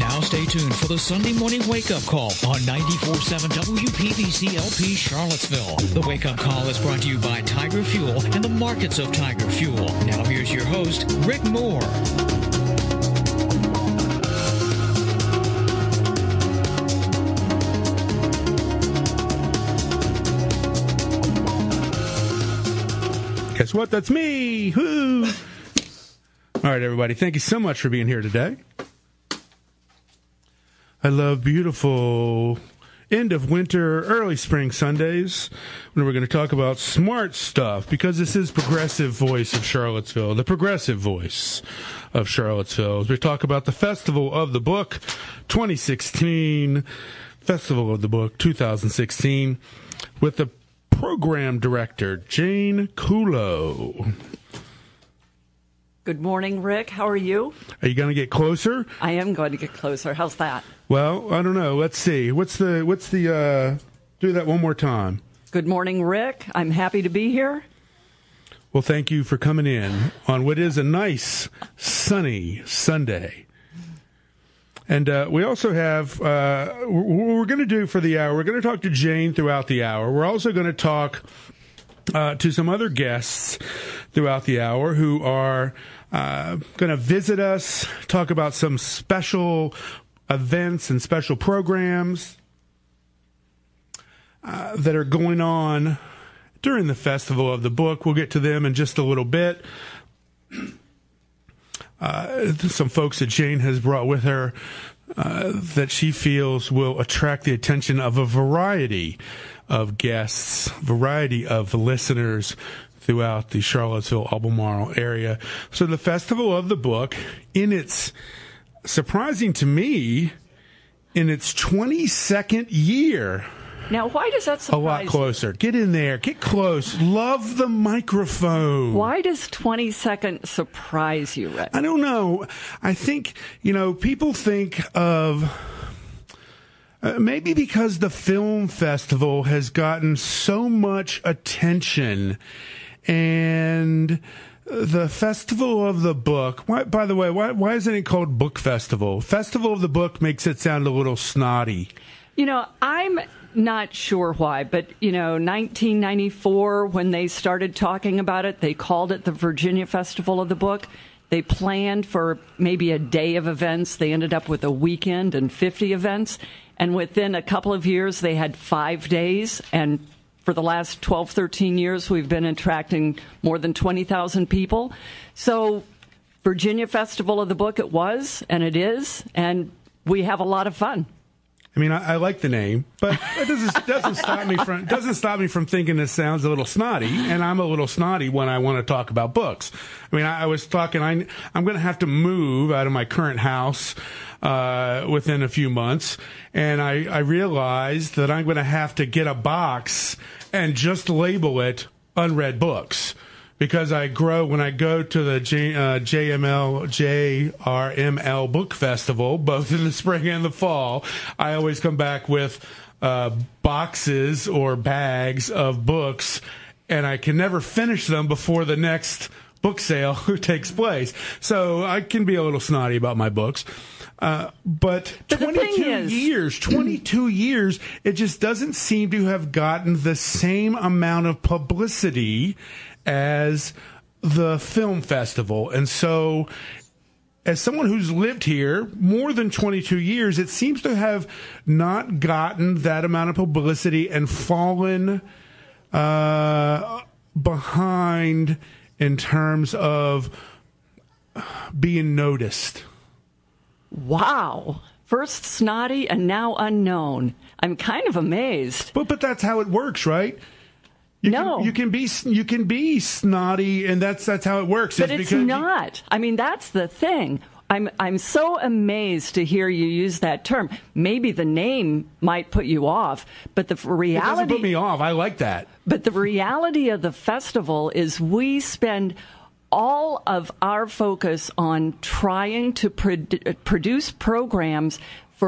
Now stay tuned for the Sunday morning wake-up call on 94.7 WPVC LP Charlottesville. The wake-up call is brought to you by Tiger Fuel and the markets of Tiger Fuel. Now here's your host, Rick Moore. Guess what? That's me. Woo. All right, everybody. Thank you so much for being here today. I love beautiful end of winter, early spring Sundays when we're going to talk about smart stuff, because this is Progressive Voice of Charlottesville, the Progressive Voice of Charlottesville. As we talk about the Festival of the Book 2016, Festival of the Book 2016, with the program director, Jane Kulo. Good morning, Rick. How are you? Are you going to get closer? I am going to get closer. How's that? Well, I don't know. Let's see. What's the do that one more time. Good morning, Rick. I'm happy to be here. Well, thank you for coming in on what is a nice, sunny Sunday. And we also have, what we're going to do for the hour, we're going to talk to Jane throughout the hour. We're also going to talk to some other guests throughout the hour who are going to visit us, talk about some special events and special programs that are going on during the Festival of the Book. We'll get to them in just a little bit. Some folks that Jane has brought with her that she feels will attract the attention of a variety of guests, variety of listeners throughout the Charlottesville, Albemarle area. So the Festival of the Book, in its, surprising to me, in its 22nd year. Now, why does that surprise you? A lot closer. Get in there. Get close. Love the microphone. Why does 22nd surprise you, Rick? I don't know. I think, people think of... maybe because the film festival has gotten so much attention, and the Festival of the Book, by the way, why isn't it called Book Festival? Festival of the Book makes it sound a little snotty. I'm not sure why, but, 1994, when they started talking about it, they called it the Virginia Festival of the Book. They planned for maybe a day of events. They ended up with a weekend and 50 events. And within a couple of years, they had 5 days. And for the last 12, 13 years, we've been attracting more than 20,000 people. So Virginia Festival of the Book it was, and it is, and we have a lot of fun. I mean, I like the name, but it doesn't stop me from thinking this sounds a little snotty, and I'm a little snotty when I want to talk about books. I mean, I was talking, I'm going to have to move out of my current house within a few months, and I realized that I'm going to have to get a box and just label it unread books. Because when I go to the JRML Book Festival, both in the spring and the fall, I always come back with boxes or bags of books, and I can never finish them before the next book sale takes place. So I can be a little snotty about my books. But 22 years, it just doesn't seem to have gotten the same amount of publicity as the film festival. And so as someone who's lived here more than 22 years, it seems to have not gotten that amount of publicity and fallen behind in terms of being noticed. Wow. First snotty and now unknown. I'm kind of amazed. But that's how it works, right? You can be snotty, and that's how it works. But it's not. I mean, that's the thing. I'm so amazed to hear you use that term. Maybe the name might put you off, but the reality... It doesn't put me off. I like that. But the reality of the festival is we spend all of our focus on trying to produce programs for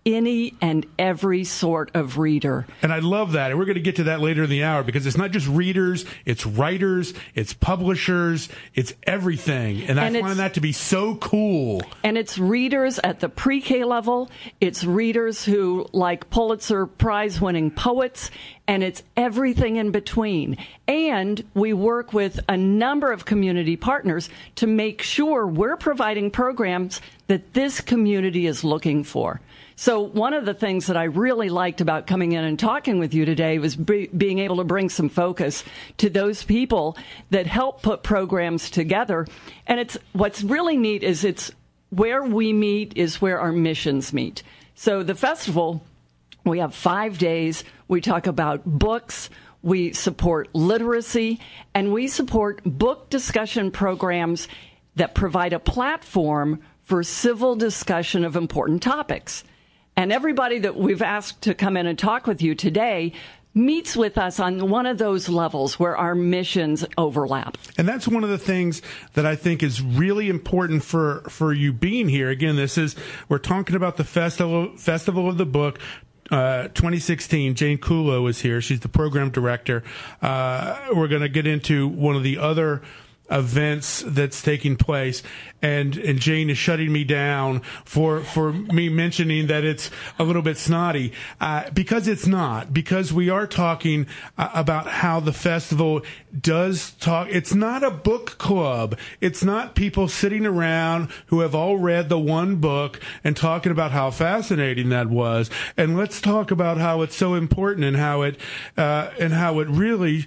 any and every sort of reader. And I love that. And we're going to get to that later in the hour, because it's not just readers, it's writers, it's publishers, it's everything. And I find that to be so cool. And it's readers at the pre-K level. It's readers who like Pulitzer Prize-winning poets. And it's everything in between. And we work with a number of community partners to make sure we're providing programs that this community is looking for. So one of the things that I really liked about coming in and talking with you today was being able to bring some focus to those people that help put programs together. And it's what's really neat is it's where we meet is where our missions meet. So the festival, we have 5 days. We talk about books. We support literacy, and we support book discussion programs that provide a platform for civil discussion of important topics. And everybody that we've asked to come in and talk with you today meets with us on one of those levels where our missions overlap. And that's one of the things that I think is really important for you being here. Again, we're talking about the Festival of the Book 2016. Jane Kulo is here. She's the program director. We're going to get into one of the other events that's taking place, and Jane is shutting me down for me mentioning that it's a little bit snotty, because it's not, because we are talking about how the festival does talk. It's not a book club. It's not people sitting around who have all read the one book and talking about how fascinating that was. And let's talk about how it's so important and how it really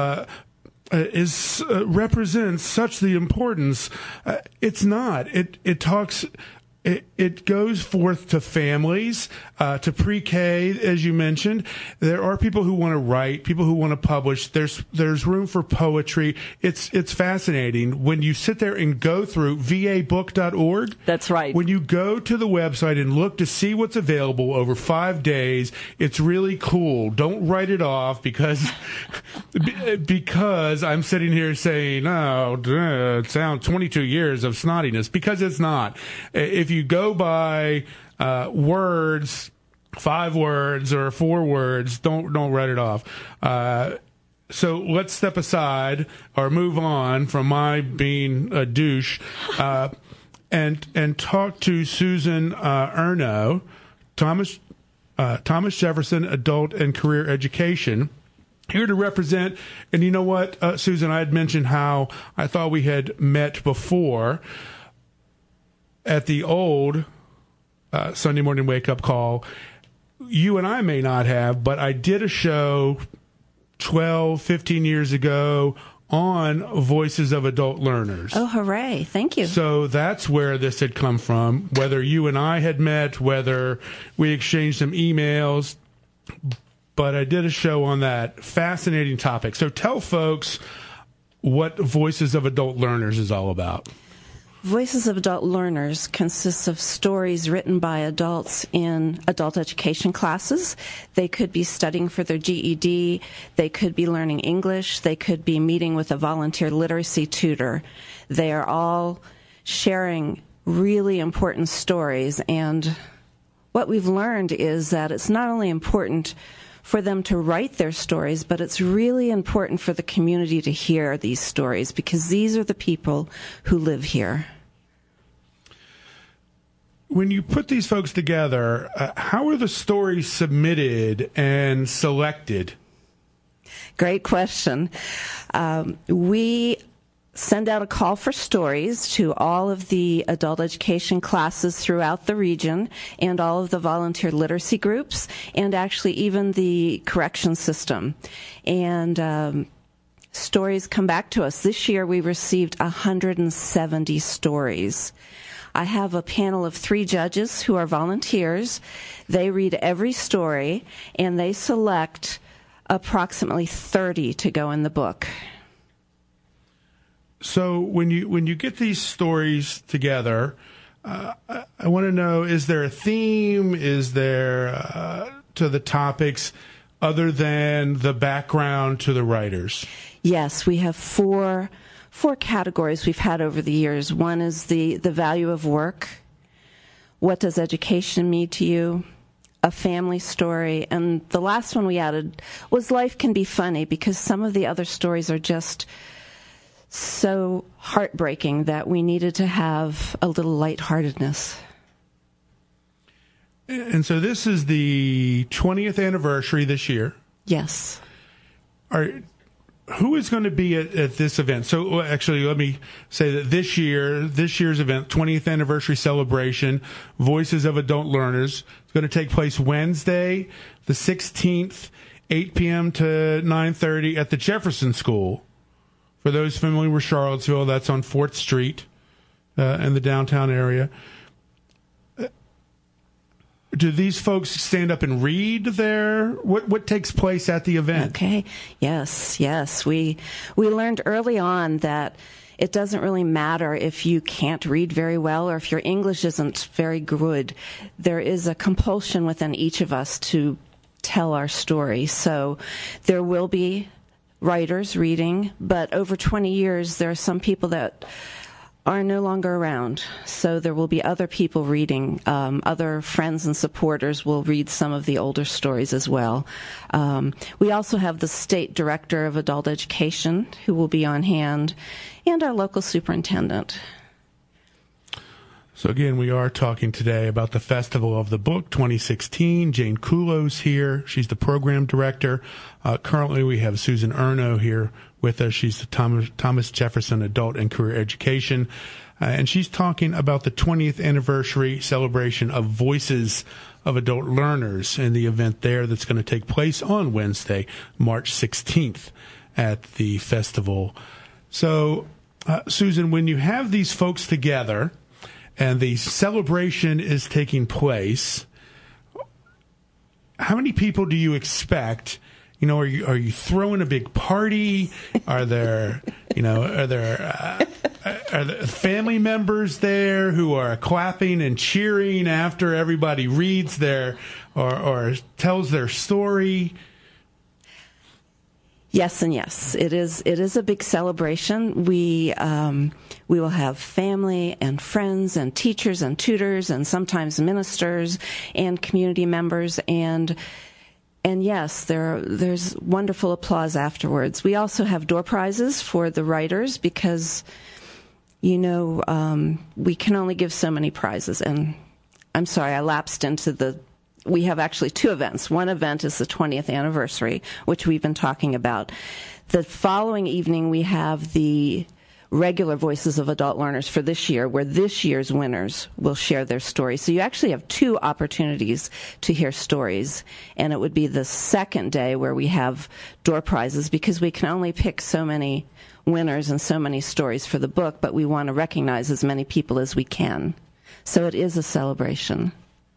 represents such the importance. It's not. It talks. It goes forth to families, to pre-K, as you mentioned. There are people who want to write, people who want to publish. There's room for poetry. It's fascinating when you sit there and go through vabook.org. That's right. When you go to the website and look to see what's available over 5 days, it's really cool. Don't write it off because I'm sitting here saying, it sounds 22 years of snottiness, because it's not. If you go by words, 5 words or 4 words, don't write it off. So let's step aside or move on from my being a douche, and talk to Susan Erno, Thomas Jefferson Adult and Career Education, here to represent. And you know what, Susan, I had mentioned how I thought we had met before at the old Sunday morning wake-up call. You and I may not have, but I did a show 12, 15 years ago on Voices of Adult Learners. Oh, hooray. Thank you. So that's where this had come from, whether you and I had met, whether we exchanged some emails. But I did a show on that fascinating topic. So tell folks what Voices of Adult Learners is all about. Voices of Adult Learners consists of stories written by adults in adult education classes. They could be studying for their GED. They could be learning English. They could be meeting with a volunteer literacy tutor. They are all sharing really important stories. And what we've learned is that it's not only important for them to write their stories, but it's really important for the community to hear these stories, because these are the people who live here. When you put these folks together, how are the stories submitted and selected? Great question. We send out a call for stories to all of the adult education classes throughout the region and all of the volunteer literacy groups, and actually even the correction system. And stories come back to us. This year we received 170 stories. I have a panel of 3 judges who are volunteers. They read every story, and they select approximately 30 to go in the book. So when you get these stories together, I want to know, is there a theme? Is there to the topics other than the background to the writers? Yes, we have four categories we've had over the years. One is the value of work. What does education mean to you? a family story, and the last one we added was Life Can Be Funny, because some of the other stories are just so heartbreaking that we needed to have a little lightheartedness. And so this is the 20th anniversary this year. Yes. Who is going to be at this event? So actually, let me say that this year's event, 20th anniversary celebration, Voices of Adult Learners, is going to take place Wednesday, the 16th, 8 p.m. to 9:30 at the Jefferson School. For those familiar with Charlottesville, that's on 4th Street in the downtown area. Do these folks stand up and read there? What takes place at the event? Okay. Yes. We learned early on that it doesn't really matter if you can't read very well or if your English isn't very good. There is a compulsion within each of us to tell our story. So there will be writers reading, but over 20 years, there are some people that are no longer around. So there will be other people reading. Other friends and supporters will read some of the older stories as well. We also have the State Director of Adult Education who will be on hand, and our local superintendent. So again, we are talking today about the Festival of the Book 2016. Jane Kulo's here. She's the program director. Currently, we have Susan Erno here with us. She's the Thomas Jefferson Adult and Career Education. And she's talking about the 20th anniversary celebration of Voices of Adult Learners and the event there that's going to take place on Wednesday, March 16th at the festival. So, Susan, when you have these folks together and the celebration is taking place, how many people do you expect? You know, are you throwing a big party? Are there family members there who are clapping and cheering after everybody reads their or tells their story? Yes and yes. It is a big celebration. We will have family and friends and teachers and tutors and sometimes ministers and community members, and yes, there's wonderful applause afterwards. We also have door prizes for the writers because, we can only give so many prizes. And I'm sorry, I lapsed into we have actually two events. One event is the 20th anniversary, which we've been talking about. The following evening, we have the regular Voices of Adult Learners for this year, where this year's winners will share their stories. So you actually have two opportunities to hear stories, and it would be the second day where we have door prizes, because we can only pick so many winners and so many stories for the book, but we want to recognize as many people as we can. So it is a celebration.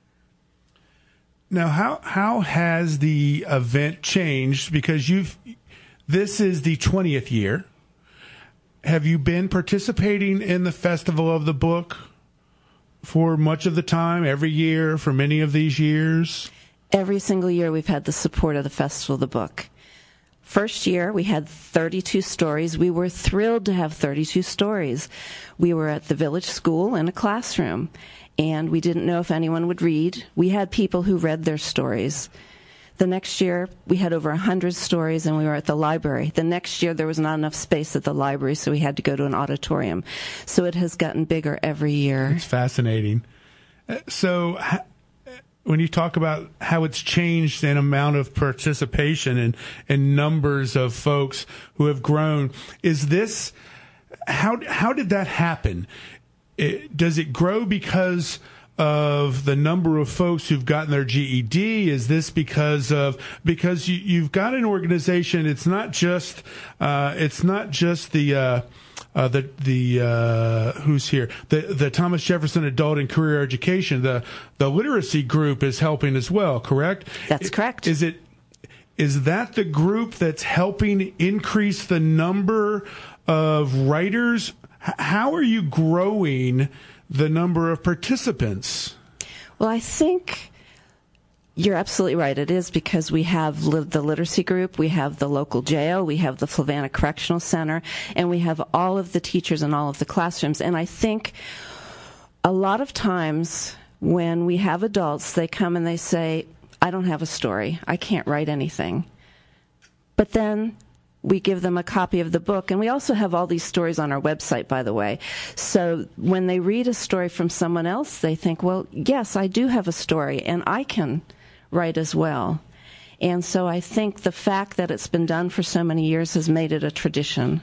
Now, how has the event changed? Because this is the 20th year. Have you been participating in the Festival of the Book for much of the time, every year, for many of these years? Every single year we've had the support of the Festival of the Book. First year we had 32 stories. We were thrilled to have 32 stories. We were at the village school in a classroom, and we didn't know if anyone would read. We had people who read their stories. The next year, we had over 100 stories, and we were at the library. The next year, there was not enough space at the library, so we had to go to an auditorium. So it has gotten bigger every year. It's fascinating. So when you talk about how it's changed in amount of participation and numbers of folks who have grown, is this how did that happen? Does it grow because of the number of folks who've gotten their GED? Is this because you've got an organization? It's not just the who's here, the Thomas Jefferson Adult and Career Education. The literacy group is helping as well, correct? That's correct. Is that the group that's helping increase the number of writers? How are you growing the number of participants? Well, I think you're absolutely right. It is because we have the literacy group, we have the local jail, we have the Flavanna Correctional Center, and we have all of the teachers in all of the classrooms. And I think a lot of times when we have adults, they come and they say, I don't have a story. I can't write anything. But then we give them a copy of the book, and we also have all these stories on our website, by the way. So when they read a story from someone else, they think, well, yes, I do have a story, and I can write as well. And so I think the fact that it's been done for so many years has made it a tradition.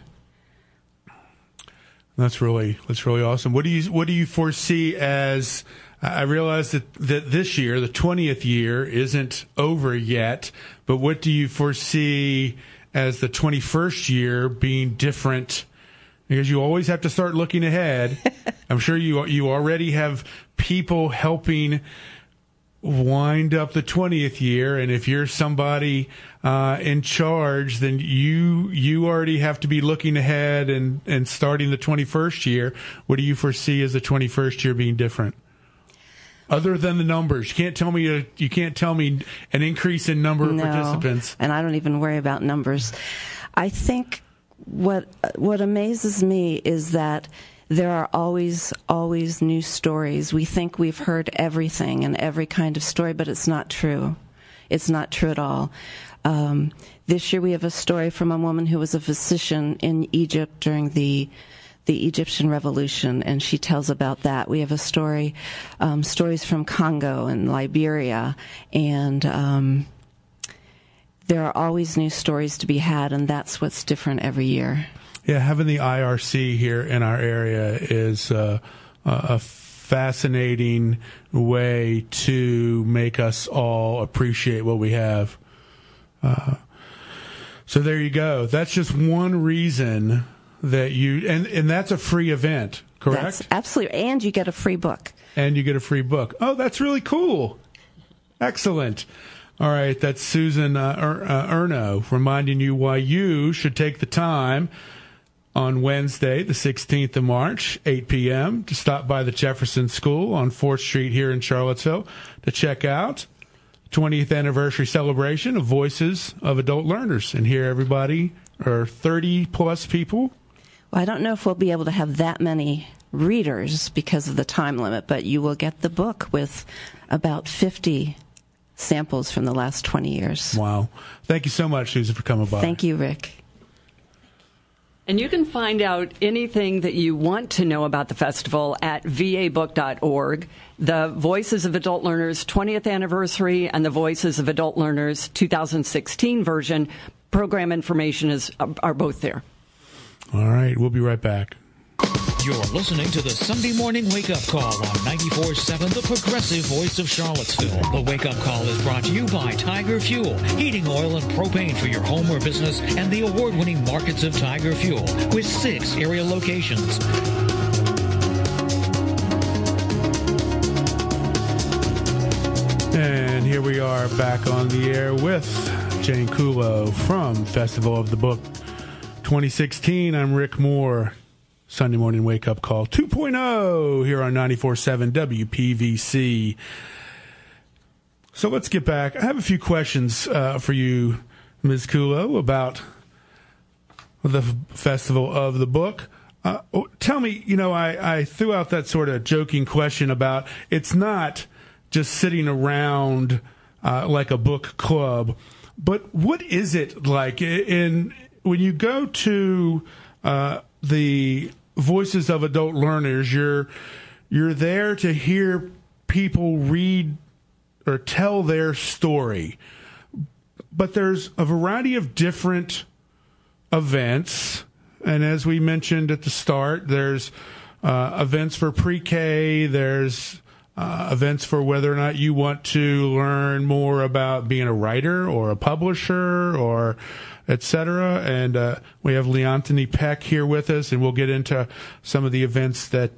That's really awesome. What do you foresee as? I realize that this year, the 20th year, isn't over yet. But what do you foresee as the 21st year being different? Because you always have to start looking ahead. I'm sure you already have people helping wind up the 20th year, and if you're somebody in charge, then you already have to be looking ahead and starting the 21st year. What do you foresee as the 21st year being different? Other than the numbers, you can't tell me an increase in number of participants. And I don't even worry about numbers. I think what amazes me is that there are always new stories. We think we've heard everything and every kind of story, but it's not true. It's not true at all. This year we have a story from a woman who was a physician in Egypt during the Egyptian Revolution, and she tells about that. We have a stories from Congo and Liberia, and there are always new stories to be had, and that's what's different every year. Yeah, having the IRC here in our area is a fascinating way to make us all appreciate what we have. So there you go. That's just one reason that and that's a free event, correct? That's absolutely. And you get a free book. Oh, that's really cool. Excellent. All right, that's Susan Erno reminding you why you should take the time on Wednesday, the 16th of March, 8 p.m., to stop by the Jefferson School on 4th Street here in Charlottesville to check out 20th anniversary celebration of Voices of Adult Learners and hear everybody, or 30-plus people. Well, I don't know if we'll be able to have that many readers because of the time limit, but you will get the book with about 50 samples from the last 20 years. Wow. Thank you so much, Susan, for coming by. Thank you, Rick. And you can find out anything that you want to know about the festival at vabook.org. The Voices of Adult Learners 20th anniversary and the Voices of Adult Learners 2016 version, program information are both there. All right, we'll be right back. You're listening to the Sunday Morning Wake Up Call on 94.7, the progressive voice of Charlottesville. The Wake Up Call is brought to you by Tiger Fuel, heating oil and propane for your home or business, and the award-winning Markets of Tiger Fuel, with 6 area locations. And here we are back on the air with Jane Kulo from Festival of the Book 2016. I'm Rick Moore. Sunday Morning Wake Up Call 2.0 here on 94.7 WPVC. So let's get back. I have a few questions for you, Ms. Kulo, about the Festival of the Book. Tell me, I threw out that sort of joking question about it's not just sitting around like a book club, but what is it like when you go to the Voices of Adult Learners? You're there to hear people read or tell their story, but there's a variety of different events, and as we mentioned at the start, there's events for pre-K, there's events for whether or not you want to learn more about being a writer or a publisher or etc. And we have Leontini Peck here with us, and we'll get into some of the events that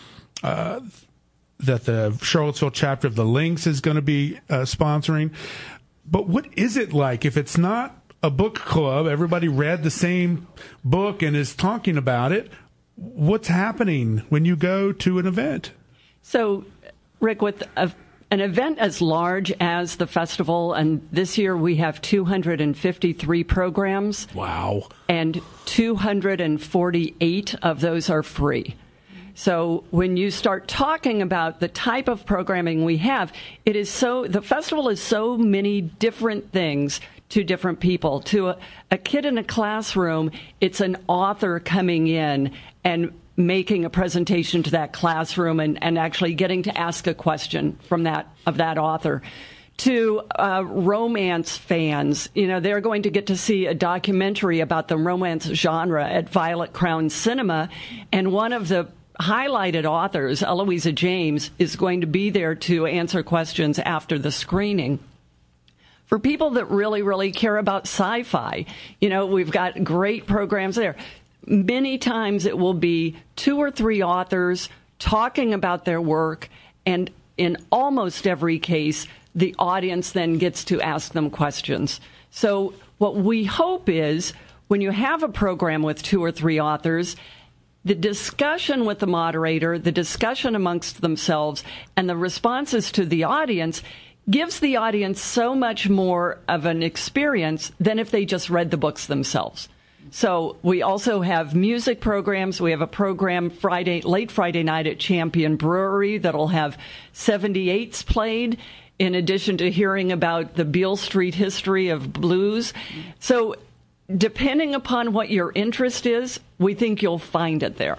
the Charlottesville chapter of the Lynx is going to be sponsoring. But what is it like if it's not a book club? Everybody read the same book and is talking about it. What's happening when you go to an event? So, Rick, with an event as large as the festival, and this year we have 253 programs. Wow. And 248 of those are free. So when you start talking about the type of programming we have, the festival is so many different things to different people. To a kid in a classroom, it's an author coming in and making a presentation to that classroom and actually getting to ask a question of that author. To romance fans, they're going to get to see a documentary about the romance genre at Violet Crown Cinema, and one of the highlighted authors, Eloisa James, is going to be there to answer questions after the screening. For people that really, really care about sci-fi, we've got great programs there. Many times it will be 2 or 3 authors talking about their work, and in almost every case, the audience then gets to ask them questions. So what we hope is when you have a program with 2 or 3 authors, the discussion with the moderator, the discussion amongst themselves, and the responses to the audience gives the audience so much more of an experience than if they just read the books themselves. So we also have music programs. We have a program late Friday night at Champion Brewery that'll have 78s played, in addition to hearing about the Beale Street history of blues. So depending upon what your interest is, we think you'll find it there.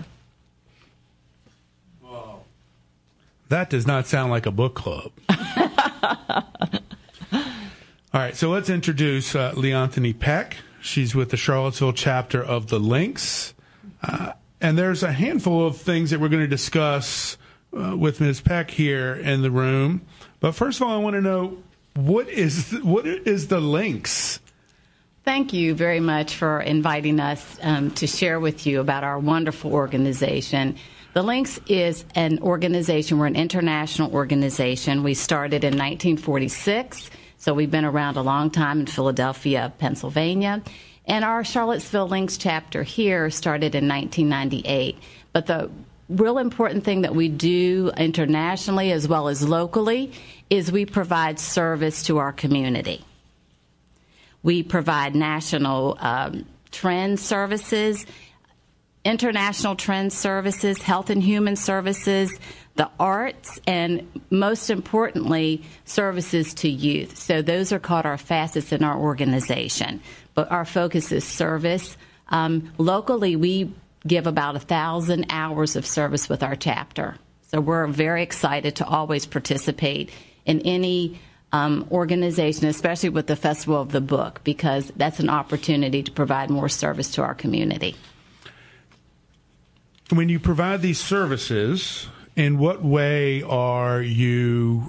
Wow. That does not sound like a book club. All right, so let's introduce Leonthony Peck. She's with the Charlottesville chapter of the Lynx. And there's a handful of things that we're going to discuss with Ms. Peck here in the room. But first of all, I want to know, what is the Lynx? Thank you very much for inviting us to share with you about our wonderful organization. The Lynx is an organization. We're an international organization. We started in 1946, so we've been around a long time in Philadelphia, Pennsylvania. And our Charlottesville Lynx chapter here started in 1998. But the real important thing that we do internationally as well as locally is we provide service to our community. We provide national trend services, international trend services, health and human services, the arts, and most importantly, services to youth. So those are called our facets in our organization. But our focus is service. Locally, we give about 1,000 hours of service with our chapter. So we're very excited to always participate in any organization, especially with the Festival of the Book, because that's an opportunity to provide more service to our community. When you provide these services, in what way are you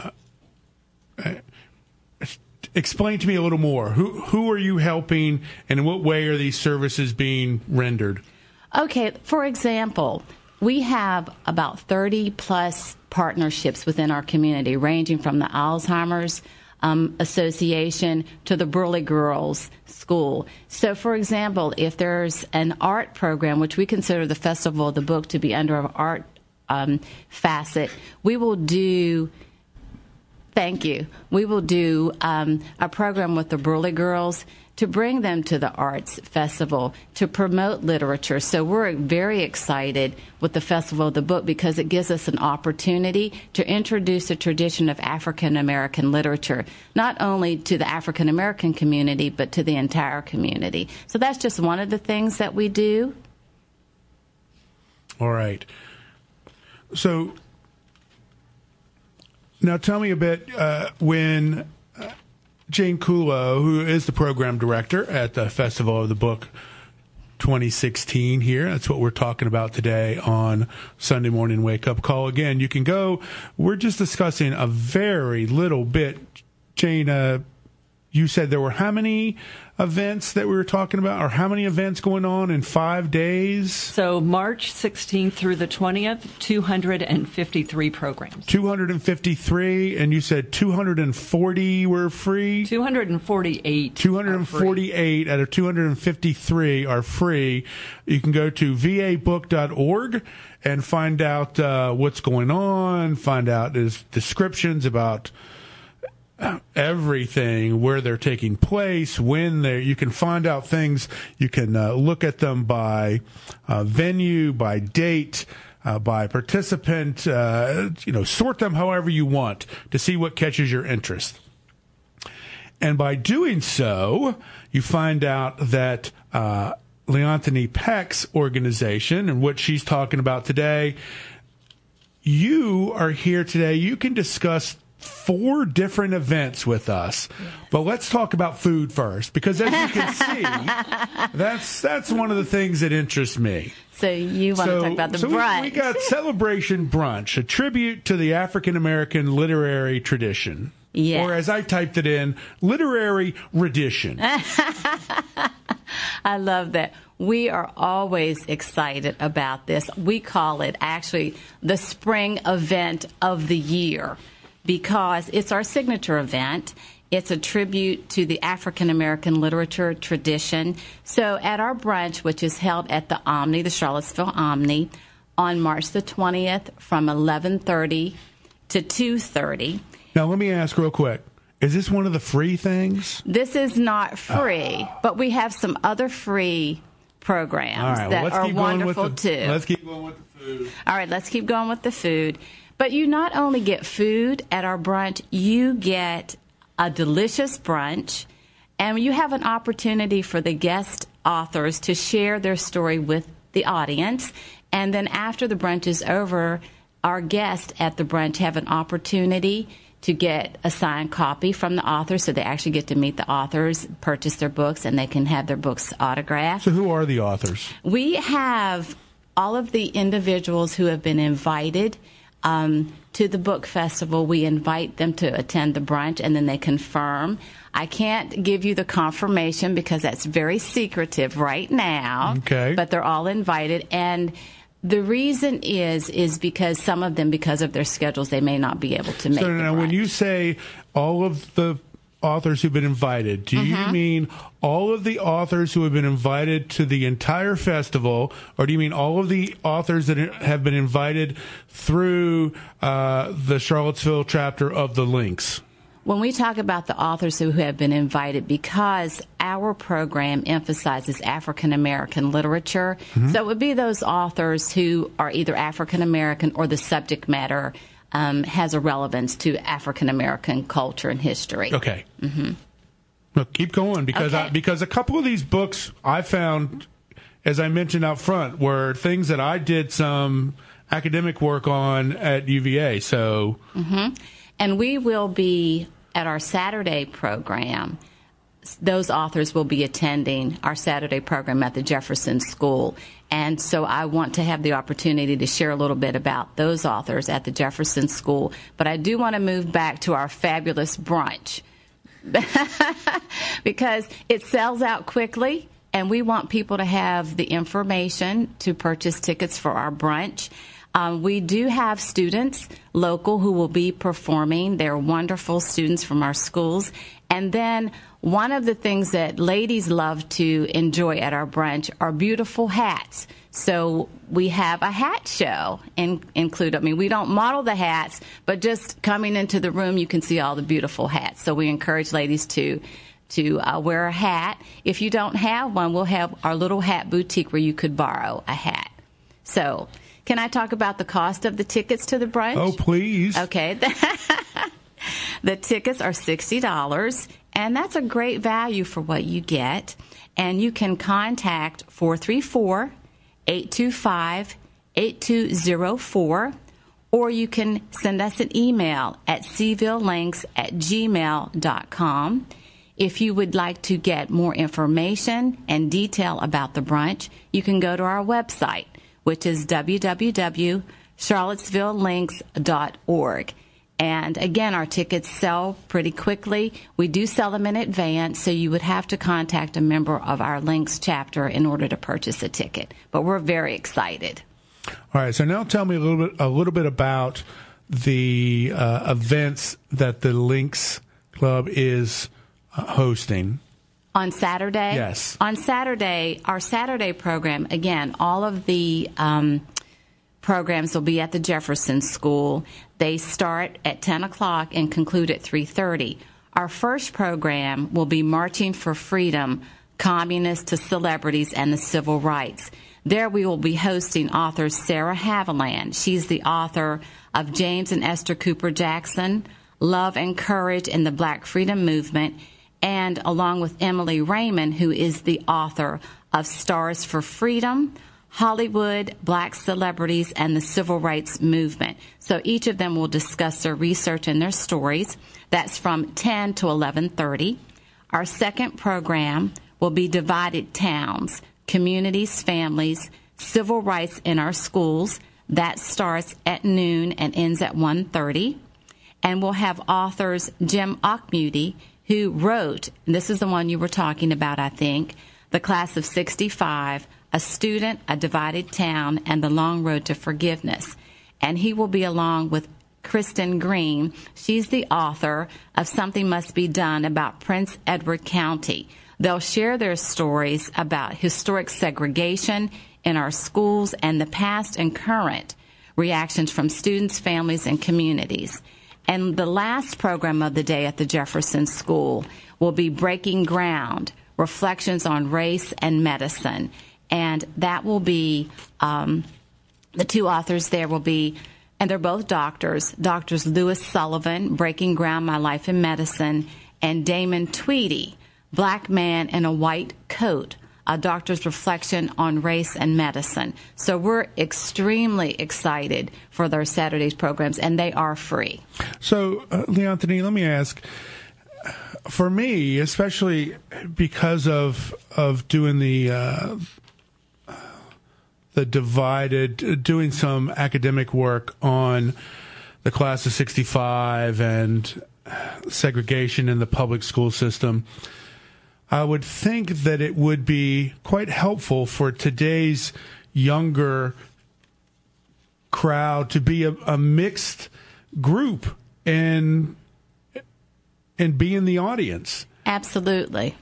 explain to me a little more. Who are you helping, and in what way are these services being rendered? Okay, for example, we have about 30-plus partnerships within our community, ranging from the Alzheimer's Association to the Burley Girls School. So, for example, if there's an art program, which we consider the Festival of the Book to be under our art facet, we will do... Thank you. We will do a program with the Burley Girls to bring them to the Arts Festival to promote literature. So we're very excited with the Festival of the Book because it gives us an opportunity to introduce a tradition of African American literature, not only to the African American community, but to the entire community. So that's just one of the things that we do. All right. So now tell me a bit when Jane Kulo, who is the program director at the Festival of the Book 2016 here, that's what we're talking about today on Sunday Morning Wake Up Call. Again, you can go, we're just discussing a very little bit. Jane, you said there were how many events that we were talking about, or how many events going on in 5 days? So March 16th through the 20th, 253 programs. 253, and you said 240 were free? 248. 248 out of 253 are free. You can go to vabook.org and find out what's going on, find out there's descriptions about everything, where they're taking place, when they're, you can find out things. You can look at them by venue, by date, by participant, sort them however you want to see what catches your interest. And by doing so, you find out that Leontine Peck's organization and what she's talking about today, you are here today. You can discuss 4 different events with us. But let's talk about food first, because as you can see, that's one of the things that interests me. So you want to talk about the brunch. We got Celebration Brunch, a tribute to the African-American literary tradition. Yes. Or as I typed it in, literary redition. I love that. We are always excited about this. We call it actually the spring event of the year because it's our signature event. It's a tribute to the African American literature tradition. So at our brunch, which is held at the Omni, the Charlottesville Omni, on March the 20th from 11:30 to 2:30. Now, let me ask real quick. Is this one of the free things? This is not free, but we have some other free programs that are wonderful too. Let's keep going with the food. All right, let's keep going with the food. But you not only get food at our brunch, you get a delicious brunch, and you have an opportunity for the guest authors to share their story with the audience. And then after the brunch is over, our guests at the brunch have an opportunity to get a signed copy from the authors, so they actually get to meet the authors, purchase their books, and they can have their books autographed. So who are the authors? We have all of the individuals who have been invited to the book festival. We invite them to attend the brunch, and then they confirm. I can't give you the confirmation because that's very secretive right now. Okay. But they're all invited, and the reason is because some of them, because of their schedules, they may not be able to make the brunch. So now when you say all of the authors who've been invited, do you mean all of the authors who have been invited to the entire festival, or do you mean all of the authors that have been invited through the Charlottesville chapter of the Lynx? When we talk about the authors who have been invited, because our program emphasizes African American literature, so it would be those authors who are either African American or the subject matter has a relevance to African American culture and history. Okay. Look, keep going, because because a couple of these books I found, as I mentioned out front, were things that I did some academic work on at UVA. So. And we will be at our Saturday program. Those authors will be attending our Saturday program at the Jefferson School. And so I want to have the opportunity to share a little bit about those authors at the Jefferson School. But I do want to move back to our fabulous brunch because it sells out quickly, and we want people to have the information to purchase tickets for our brunch. We do have students local who will be performing. They're wonderful students from our schools. And then one of the things that ladies love to enjoy at our brunch are beautiful hats. So we have a hat show included. I mean, we don't model the hats, but just coming into the room, you can see all the beautiful hats. So we encourage ladies to wear a hat. If you don't have one, we'll have our little hat boutique where you could borrow a hat. So can I talk about the cost of the tickets to the brunch? Oh, please. Okay. The tickets are $60, and that's a great value for what you get. And you can contact 434-825-8204, or you can send us an email at cvillelinks@gmail.com. If you would like to get more information and detail about the brunch, you can go to our website, which is www.charlottesvillelinks.org. And again, our tickets sell pretty quickly. We do sell them in advance, so you would have to contact a member of our Lynx chapter in order to purchase a ticket. But we're very excited. All right, so now tell me a little bit about the events that the Lynx Club is hosting. On Saturday? Yes. On Saturday, our Saturday program, again, all of the programs will be at the Jefferson School. They start at 10 o'clock and conclude at 3:30. Our first program will be Marching for Freedom, Communists to Celebrities and the Civil Rights. There we will be hosting author Sarah Haviland. She's the author of James and Esther Cooper Jackson, Love and Courage in the Black Freedom Movement, and along with Emily Raymond, who is the author of Stars for Freedom, Hollywood, Black Celebrities, and the Civil Rights Movement. So each of them will discuss their research and their stories. That's from 10 to 11:30. Our second program will be Divided Towns, Communities, Families, Civil Rights in Our Schools. That starts at noon and ends at 1:30. And we'll have authors Jim Auchmuty, who wrote, and this is the one you were talking about, I think, The Class of 65, A Student, A Divided Town, and The Long Road to Forgiveness. And he will be along with Kristen Green. She's the author of Something Must Be Done about Prince Edward County. They'll share their stories about historic segregation in our schools and the past and current reactions from students, families, and communities. And the last program of the day at the Jefferson School will be Breaking Ground, Reflections on Race and Medicine. And that will be, the two authors there will be, and they're both doctors, Doctors Lewis Sullivan, Breaking Ground, My Life in Medicine, and Damon Tweedy, Black Man in a White Coat, a doctor's reflection on race and medicine. So we're extremely excited for their Saturdays programs, and they are free. So, Leonthony, let me ask, for me, especially because of doing the divided, doing some academic work on the class of 65 and segregation in the public school system, I would think that it would be quite helpful for today's younger crowd to be a mixed group and be in the audience. Absolutely.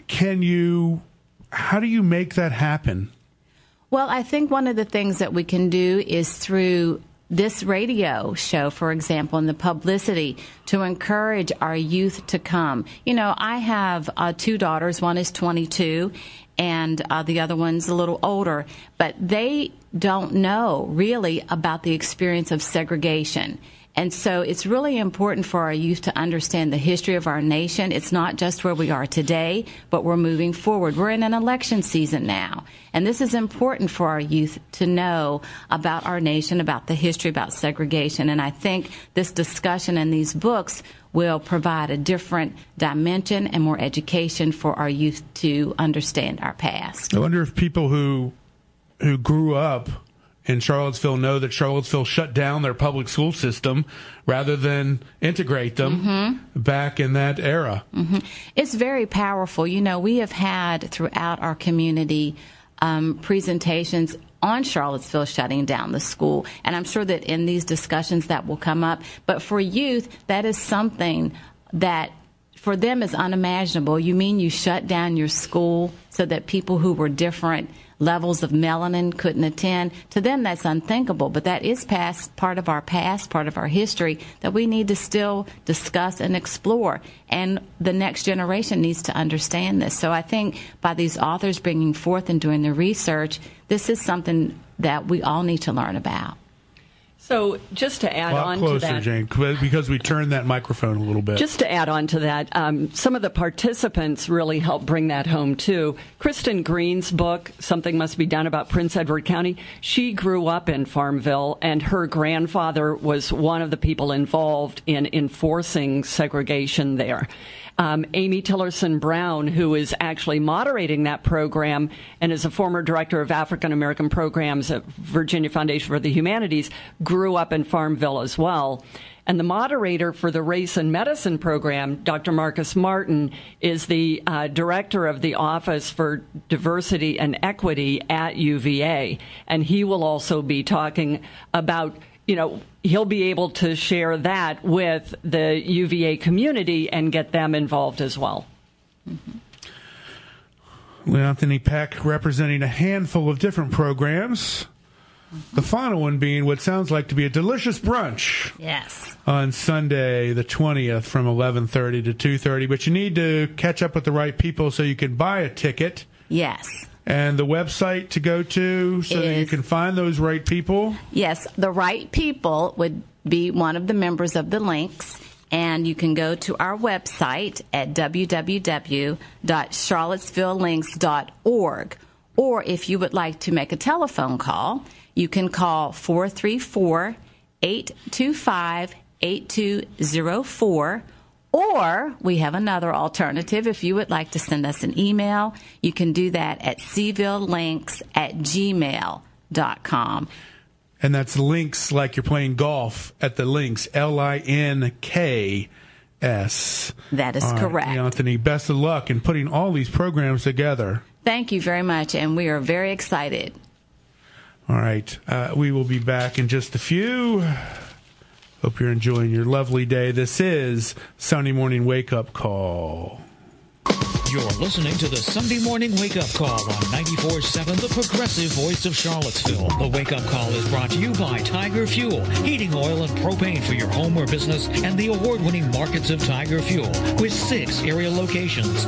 How do you make that happen? Well, I think one of the things that we can do is through this radio show, for example, and the publicity to encourage our youth to come. You know, I have two daughters. One is 22 and the other one's a little older, but they don't know really about the experience of segregation. And so it's really important for our youth to understand the history of our nation. It's not just where we are today, but we're moving forward. We're in an election season now. And this is important for our youth to know about our nation, about the history, about segregation. And I think this discussion and these books will provide a different dimension and more education for our youth to understand our past. I wonder if people who grew up in Charlottesville know that Charlottesville shut down their public school system rather than integrate them back in that era. It's very powerful. You know, we have had throughout our community presentations on Charlottesville shutting down the school, and I'm sure that in these discussions that will come up. But for youth, that is something that for them is unimaginable. You mean you shut down your school so that people who were different levels of melanin couldn't attend? To them, that's unthinkable, but that is part of our past, part of our history that we need to still discuss and explore. And the next generation needs to understand this. So I think by these authors bringing forth and doing the research, this is something that we all need to learn about. So just to add on closer, to that, Jane, because we turned that microphone a little bit. Just to add on to that, some of the participants really helped bring that home too. Kristen Green's book, Something Must Be Done About Prince Edward County, she grew up in Farmville, and her grandfather was one of the people involved in enforcing segregation there. Amy Tillerson Brown, who is actually moderating that program and is a former director of African American programs at Virginia Foundation for the Humanities, grew up in Farmville as well. And the moderator for the Race and Medicine program, Dr. Marcus Martin, is the director of the Office for Diversity and Equity at UVA. And he will also be talking about, he'll be able to share that with the UVA community and get them involved as well. Anthony Peck representing a handful of different programs. The final one being what sounds like to be a delicious brunch. Yes. On Sunday, the 20th, from 11:30 to 2:30. But you need to catch up with the right people so you can buy a ticket. Yes. And the website to go to so that you can find those right people? Yes, the right people would be one of the members of the links. And you can go to our website at www.charlottesvillelinks.org. Or if you would like to make a telephone call, you can call 434-825-8204. Or we have another alternative. If you would like to send us an email, you can do that at cvillelinks@gmail.com. And that's links like you're playing golf at the links, LINKS. That is correct. Anthony, best of luck in putting all these programs together. Thank you very much, and we are very excited. All right. We will be back in just a few. Hope you're enjoying your lovely day. This is Sunday Morning Wake Up Call. You're listening to the Sunday Morning Wake Up Call on 94.7, the progressive voice of Charlottesville. The Wake Up Call is brought to you by Tiger Fuel, heating oil and propane for your home or business, and the award-winning Markets of Tiger Fuel, with 6 area locations.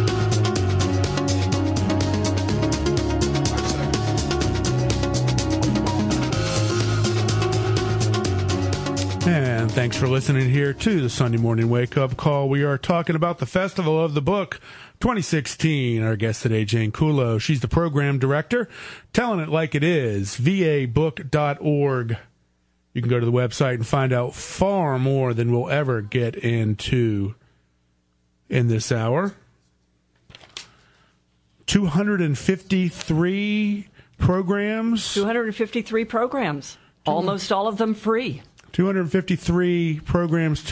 And thanks for listening here to the Sunday Morning Wake Up Call. We are talking about the Festival of the Book 2016. Our guest today, Jane Kulo. She's the program director, telling it like it is, vabook.org. You can go to the website and find out far more than we'll ever get into in this hour. 253 programs. 253 programs. Almost all of them free. 253 programs,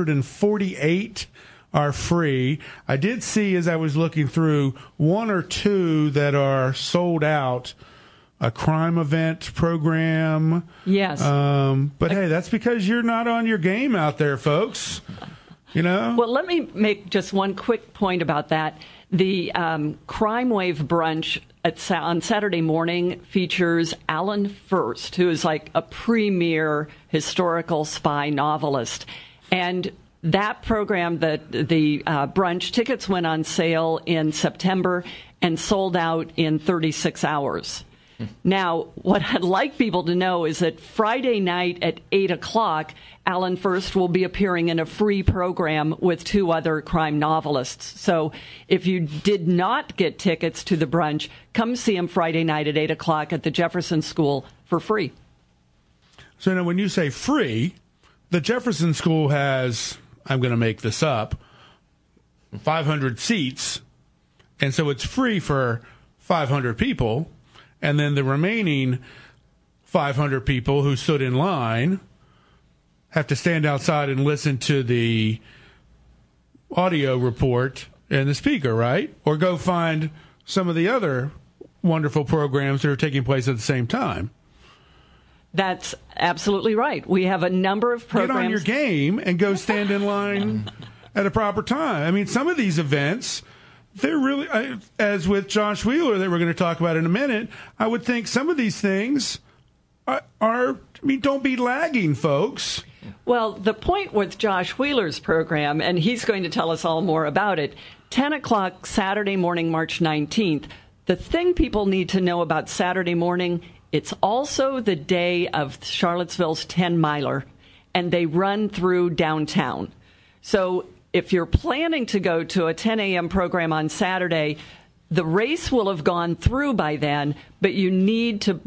248 are free. I did see, as I was looking through, 1 or 2 that are sold out. A crime event program. Yes. But hey, that's because you're not on your game out there, folks. You know? Well, let me make just one quick point about that. The Crime Wave brunch on Saturday morning features Alan Furst, who is like a premier historical spy novelist. And that program, the brunch tickets went on sale in September and sold out in 36 hours. Now, what I'd like people to know is that Friday night at 8 o'clock, Alan Furst will be appearing in a free program with 2 other crime novelists. So if you did not get tickets to the brunch, come see him Friday night at 8 o'clock at the Jefferson School for free. So now when you say free, the Jefferson School has, I'm going to make this up, 500 seats. And so it's free for 500 people. And then the remaining 500 people who stood in line have to stand outside and listen to the audio report and the speaker, right? Or go find some of the other wonderful programs that are taking place at the same time. That's absolutely right. We have a number of programs. Get on your game and go stand in line at a proper time. I mean, some of these events, they're really, as with Josh Wheeler that we're going to talk about in a minute, I would think some of these things don't be lagging, folks. Well, the point with Josh Wheeler's program, and he's going to tell us all more about it, 10 o'clock Saturday morning, March 19th. The thing people need to know about Saturday morning, it's also the day of Charlottesville's 10-miler, and they run through downtown. So if you're planning to go to a 10 a.m. program on Saturday, the race will have gone through by then, but you need to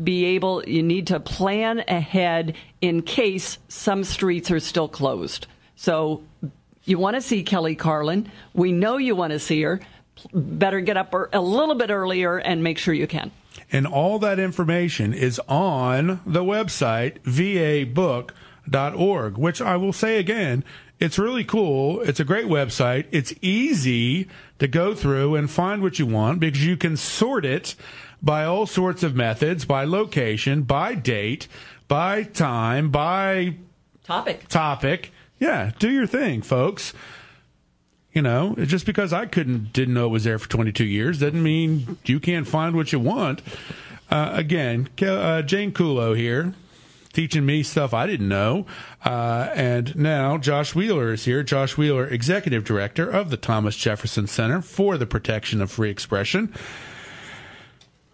plan ahead in case some streets are still closed. So you want to see Kelly Carlin. We know you want to see her. Better get up a little bit earlier and make sure you can. And all that information is on the website, vabook.org, which I will say again, it's really cool. It's a great website. It's easy to go through and find what you want because you can sort it by all sorts of methods, by location, by date, by time, by topic. Yeah, do your thing, folks. You know, just because I didn't know it was there for 22 years doesn't mean you can't find what you want. Again, Jane Kulo here, teaching me stuff I didn't know. And now Josh Wheeler is here. Josh Wheeler, Executive Director of the Thomas Jefferson Center for the Protection of Free Expression.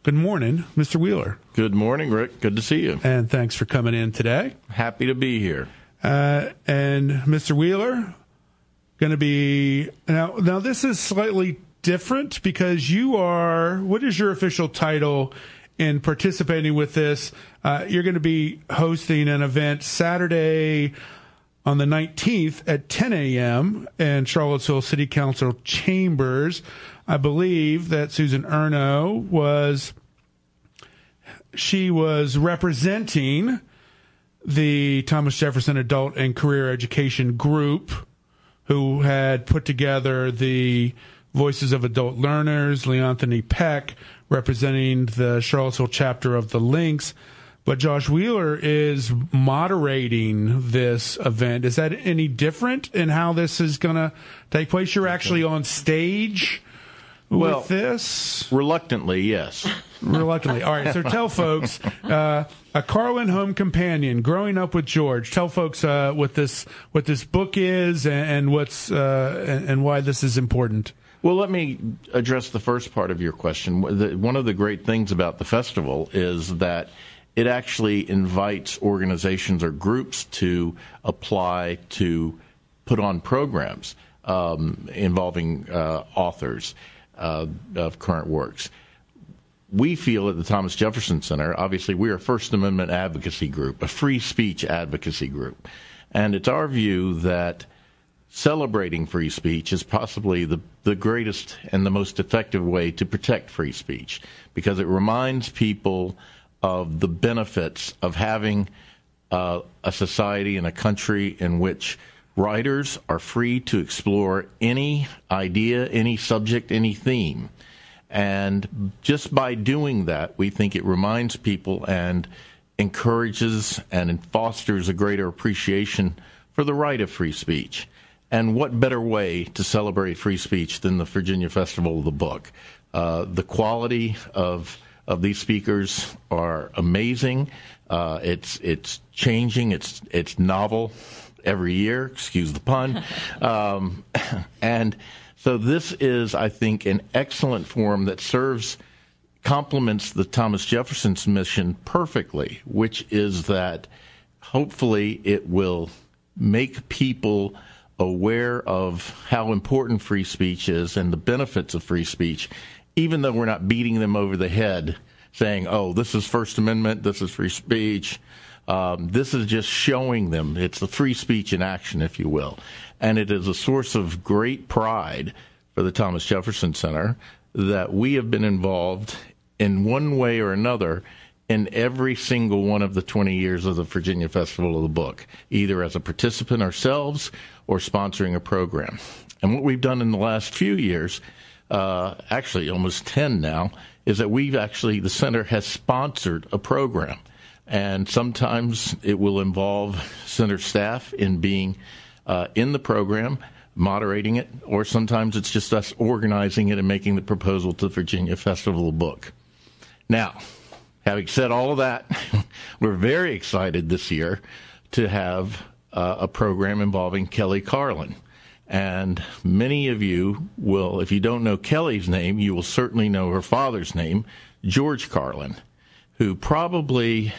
Good morning, Mr. Wheeler. Good morning, Rick. Good to see you. And thanks for coming in today. Happy to be here. And Mr. Wheeler, going to be now. This is slightly different because you are. What is your official title in participating with this? You're going to be hosting an event Saturday on the 19th at 10 a.m. in Charlottesville City Council chambers. I believe that Susan Erno was representing the Thomas Jefferson Adult and Career Education Group, who had put together the Voices of Adult Learners, Leanthony Peck representing the Charlottesville chapter of the Lynx. But Josh Wheeler is moderating this event. Is that any different in how this is going to take place? You're actually on stage with this? Reluctantly, yes. Reluctantly. All right, so tell folks, A Carlin Home Companion, Growing Up with George. Tell folks what this book is and what's and why this is important. Well, let me address the first part of your question. One of the great things about the festival is that it actually invites organizations or groups to apply to put on programs involving authors of current works. We feel at the Thomas Jefferson Center, obviously, we are a First Amendment advocacy group, a free speech advocacy group. And it's our view that celebrating free speech is possibly the greatest and the most effective way to protect free speech, because it reminds people of the benefits of having a society and a country in which writers are free to explore any idea, any subject, any theme. And just by doing that, we think it reminds people and encourages and fosters a greater appreciation for the right of free speech. And what better way to celebrate free speech than the Virginia Festival of the Book? The quality of these speakers are amazing. It's changing. It's novel every year. Excuse the pun. And so this is, I think, an excellent forum that complements the Thomas Jefferson's mission perfectly, which is that hopefully it will make people aware of how important free speech is and the benefits of free speech, even though we're not beating them over the head saying, oh, this is First Amendment, this is free speech. This is just showing them it's the free speech in action, if you will. And it is a source of great pride for the Thomas Jefferson Center that we have been involved in one way or another in every single one of the 20 years of the Virginia Festival of the Book, either as a participant ourselves or sponsoring a program. And what we've done in the last few years, actually almost 10 now, is that the center has sponsored a program. And sometimes it will involve center staff in being in the program, moderating it, or sometimes it's just us organizing it and making the proposal to the Virginia Festival of the Book. Now, having said all of that, we're very excited this year to have a program involving Kelly Carlin. And many of you will, if you don't know Kelly's name, you will certainly know her father's name, George Carlin, who probably,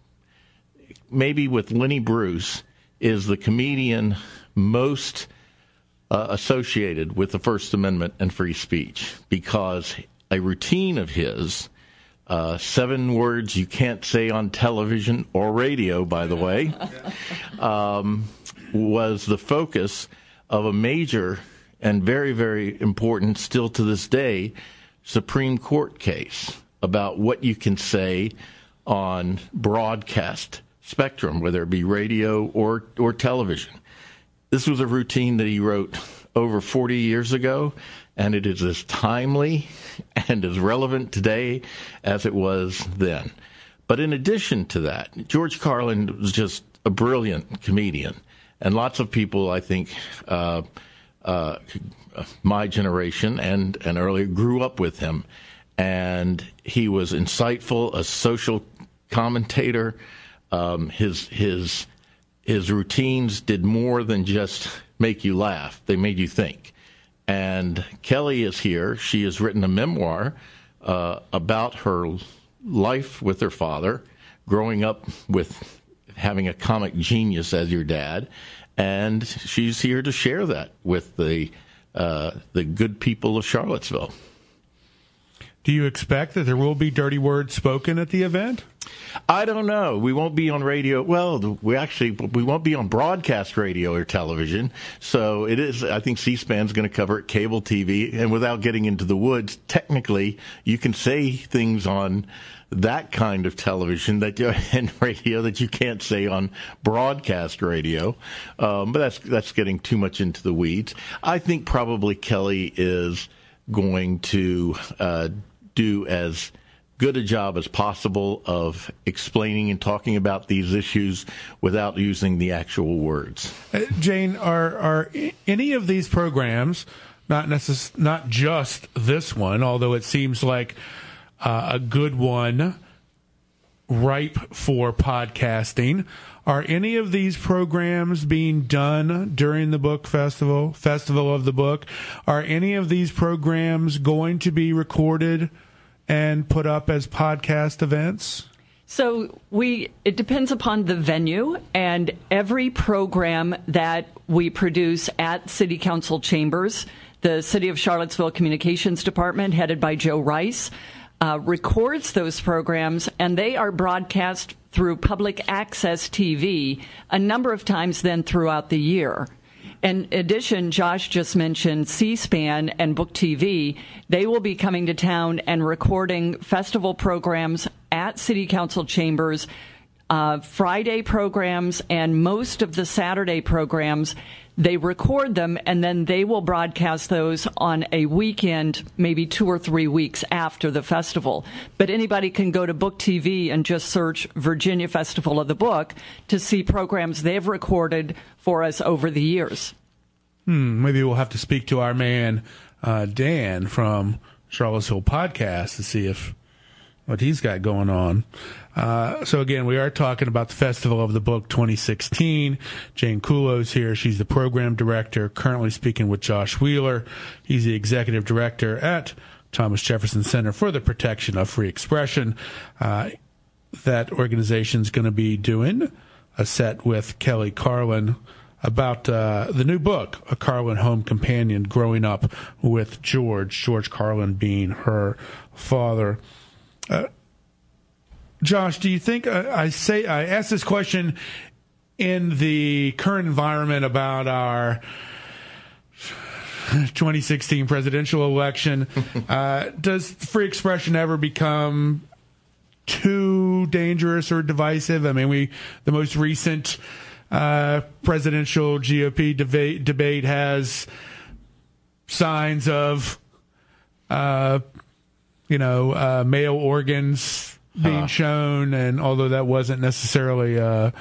maybe with Lenny Bruce, is the comedian most associated with the First Amendment and free speech, because a routine of his, 7 words you can't say on television or radio, by the way, was the focus of a major and very, very important, still to this day, Supreme Court case about what you can say on broadcast spectrum, whether it be radio or television. This was a routine that he wrote over 40 years ago, and it is as timely and as relevant today as it was then. But in addition to that, George Carlin was just a brilliant comedian, and lots of people, I think, my generation and earlier grew up with him. And he was insightful, a social commentator. His routines did more than just make you laugh. They made you think. And Kelly is here. She has written a memoir about her life with her father, growing up with having a comic genius as your dad, and she's here to share that with the good people of Charlottesville. Do you expect that there will be dirty words spoken at the event? I don't know. We won't be on radio. Well, we won't be on broadcast radio or television. So it is, I think C-SPAN's going to cover it, cable TV. And without getting into the woods, technically, you can say things on that kind of television and radio that you can't say on broadcast radio. But that's getting too much into the weeds. I think probably Kelly is going to do as good a job as possible of explaining and talking about these issues without using the actual words. Jane, are any of these programs, not just this one, although it seems like a good one, ripe for podcasting, are any of these programs being done during the book festival of the book? Are any of these programs going to be recorded and put up as podcast events? So it depends upon the venue, and every program that we produce at City Council Chambers, the City of Charlottesville Communications Department, headed by Joe Rice, records those programs, and they are broadcast through public access TV a number of times then throughout the year. In addition, Josh just mentioned C-SPAN and Book TV. They will be coming to town and recording festival programs at City Council Chambers, Friday programs, and most of the Saturday programs. They record them, and then they will broadcast those on a weekend, maybe 2 or 3 weeks after the festival. But anybody can go to Book TV and just search Virginia Festival of the Book to see programs they've recorded for us over the years. Maybe we'll have to speak to our man, Dan, from Charlottesville Podcast to see what he's got going on. So again, we are talking about the Festival of the Book 2016. Jane Kulo's here. She's the program director, currently speaking with Josh Wheeler. He's the executive director at Thomas Jefferson Center for the Protection of Free Expression. That organization's going to be doing a set with Kelly Carlin about the new book, A Carlin Home Companion, growing up with George Carlin being her father. Josh, do you think I asked this question in the current environment about our 2016 presidential election? Does free expression ever become too dangerous or divisive? I mean, the most recent presidential GOP debate has signs of male organs being shown, and although that wasn't necessarily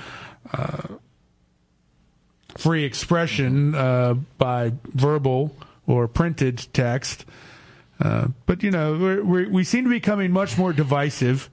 free expression by verbal or printed text, but we seem to be becoming much more divisive.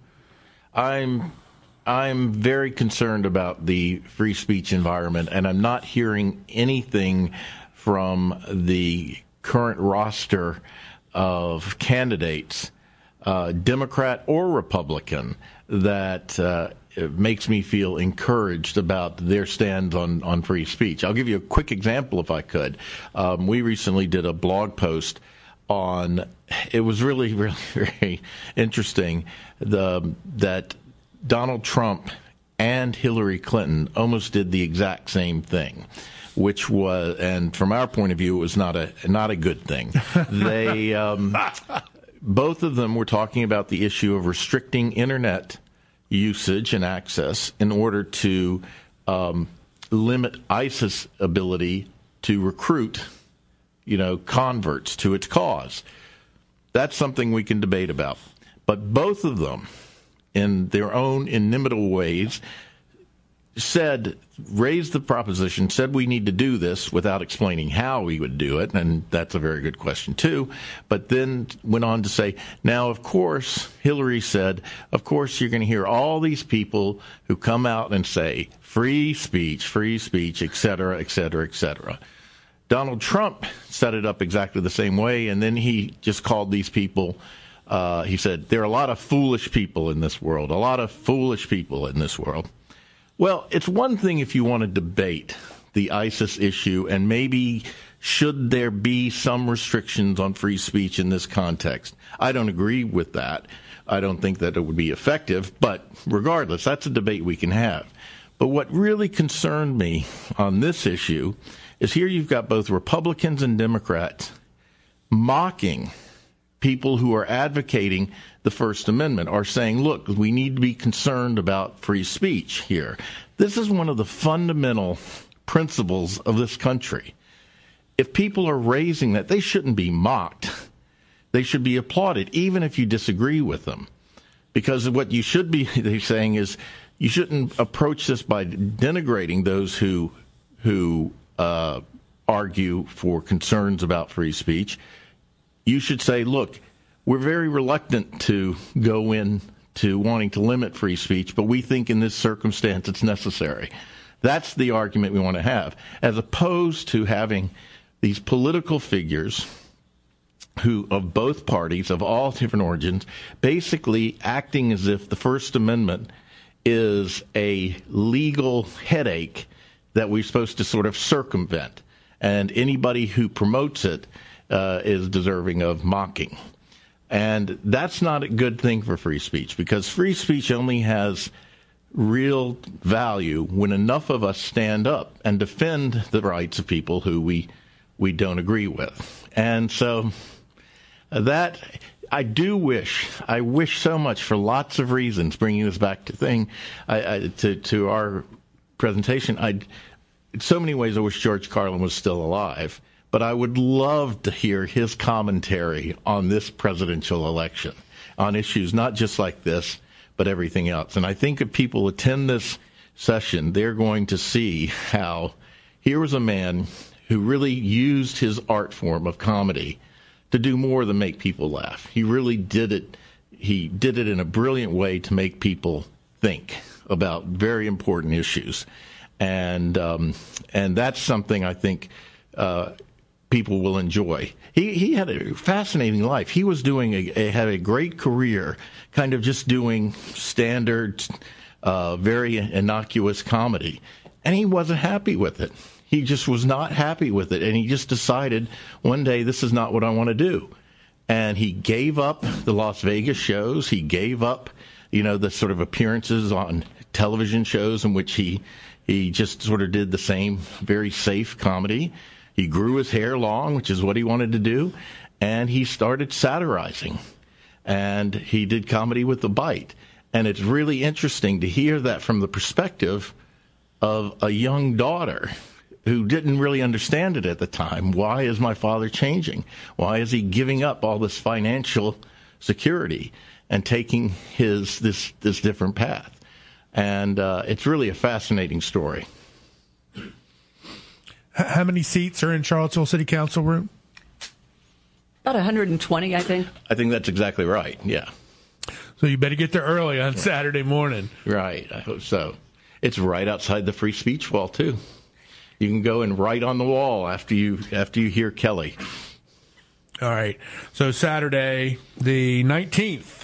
I'm very concerned about the free speech environment, and I'm not hearing anything from the current roster of candidates, Democrat or Republican, that makes me feel encouraged about their stand on free speech. I'll give you a quick example if I could. We recently did a blog post on, it was really, really very interesting, that Donald Trump and Hillary Clinton almost did the exact same thing, which was, and from our point of view, it was not a good thing. They both of them were talking about the issue of restricting internet usage and access in order to limit ISIS' ability to recruit, converts to its cause. That's something we can debate about. But both of them, in their own inimitable ways, raised the proposition, said we need to do this without explaining how we would do it, and that's a very good question too, but then went on to say, now, of course, Hillary said, of course, you're going to hear all these people who come out and say, free speech, et cetera, et cetera, et cetera. Donald Trump set it up exactly the same way, and then he just called these people He said, there are a lot of foolish people in this world, a lot of foolish people in this world. Well, it's one thing if you want to debate the ISIS issue and maybe should there be some restrictions on free speech in this context. I don't agree with that. I don't think that it would be effective, but regardless, that's a debate we can have. But what really concerned me on this issue is here you've got both Republicans and Democrats mocking people who are advocating the First Amendment, are saying, look, we need to be concerned about free speech here. This is one of the fundamental principles of this country. If people are raising that, they shouldn't be mocked. They should be applauded, even if you disagree with them. Because what you should be saying is you shouldn't approach this by denigrating those who argue for concerns about free speech. You should say, look, we're very reluctant to go into wanting to limit free speech, but we think in this circumstance it's necessary. That's the argument we want to have, as opposed to having these political figures who, of both parties, of all different origins, basically acting as if the First Amendment is a legal headache that we're supposed to sort of circumvent, and anybody who promotes it is deserving of mocking. And that's not a good thing for free speech, because free speech only has real value when enough of us stand up and defend the rights of people who we don't agree with. And so that I wish so much, for lots of reasons, bringing this back to our presentation. In so many ways I wish George Carlin was still alive, but I would love to hear his commentary on this presidential election, on issues not just like this, but everything else. And I think if people attend this session, they're going to see how here was a man who really used his art form of comedy to do more than make people laugh. He really did it. He did it in a brilliant way to make people think about very important issues. And that's something I think people will enjoy. He had a fascinating life. He was had a great career, kind of just doing standard, very innocuous comedy, and he wasn't happy with it. He just was not happy with it, and he just decided one day, this is not what I want to do. And he gave up the Las Vegas shows. He gave up, the sort of appearances on television shows in which he just sort of did the same very safe comedy. He grew his hair long, which is what he wanted to do, and he started satirizing. And he did comedy with a bite. And it's really interesting to hear that from the perspective of a young daughter who didn't really understand it at the time. Why is my father changing? Why is he giving up all this financial security and taking this different path? And it's really a fascinating story. How many seats are in Charlottesville City Council room? About 120, I think. I think that's exactly right, yeah. So you better get there early on Saturday morning. Right, I hope so. It's right outside the free speech wall, too. You can go and write on the wall after you hear Kelly. All right. So Saturday, the 19th.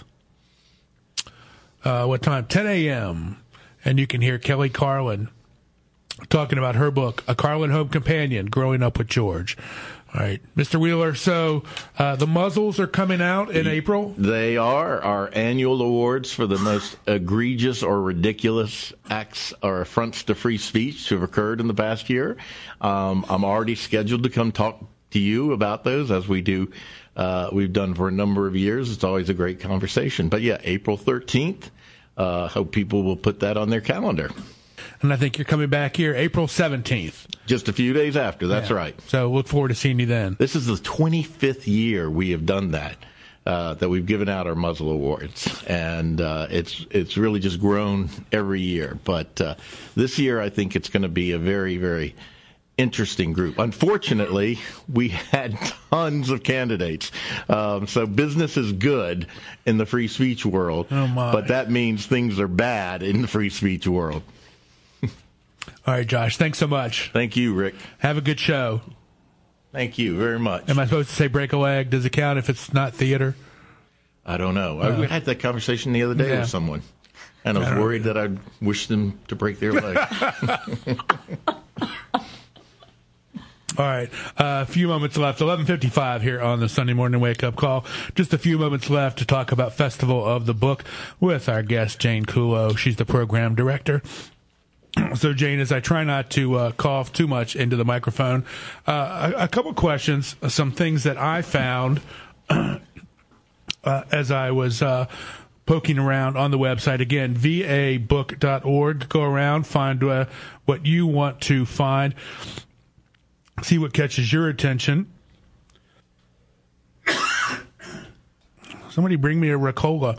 What time? 10 a.m. And you can hear Kelly Carlin talking about her book, A Carlin Home Companion, Growing Up with George. All right. Mr. Wheeler, so the muzzles are coming out in April? They are. Our annual awards for the most egregious or ridiculous acts or affronts to free speech to have occurred in the past year. I'm already scheduled to come talk to you about those, as we do. We've done for a number of years. It's always a great conversation. But, yeah, April 13th. Hope people will put that on their calendar. And I think you're coming back here April 17th. Just a few days after, that's right. So look forward to seeing you then. This is the 25th year we have done that we've given out our muzzle awards. And it's really just grown every year. But this year I think it's going to be a very, very interesting group. Unfortunately, we had tons of candidates. So business is good in the free speech world. Oh my. But that means things are bad in the free speech world. All right, Josh, thanks so much. Thank you, Rick. Have a good show. Thank you very much. Am I supposed to say break a leg? Does it count if it's not theater? I don't know. I had that conversation the other day with someone, and I was worried that I'd wish them to break their leg. All right, a few moments left. 11:55 here on the Sunday Morning Wake Up Call. Just a few moments left to talk about Festival of the Book with our guest, Jane Kulo. She's the program director. So, Jane, as I try not to cough too much into the microphone, a couple questions, some things that I found as I was poking around on the website. Again, vabook.org. Go around, find what you want to find. See what catches your attention. Somebody bring me a Ricola.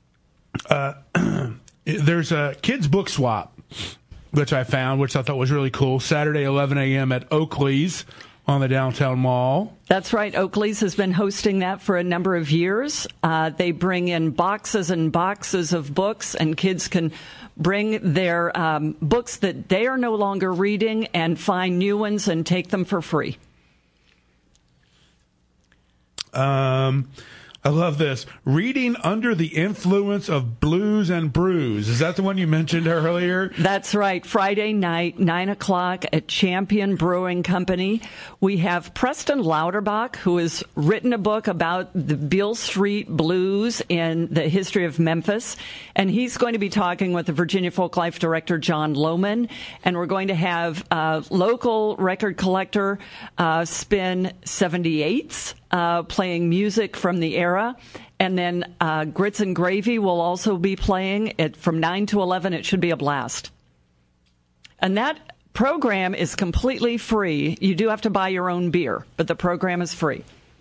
There's a kids book swap, which I found, which I thought was really cool. Saturday, 11 a.m. at Oakley's on the downtown mall. That's right. Oakley's has been hosting that for a number of years. They bring in boxes and boxes of books, and kids can bring their books that they are no longer reading and find new ones and take them for free. I love this. Reading Under the Influence of Blues and Brews. Is that the one you mentioned earlier? That's right. Friday night, 9 o'clock at Champion Brewing Company. We have Preston Lauterbach, who has written a book about the Beale Street Blues in the history of Memphis. And he's going to be talking with the Virginia Folklife director, John Lohman. And we're going to have local record collector Spin 78s. Playing music from the era. And then Grits and Gravy will also be playing from 9 to 11. It should be a blast. And that program is completely free. You do have to buy your own beer, but the program is free.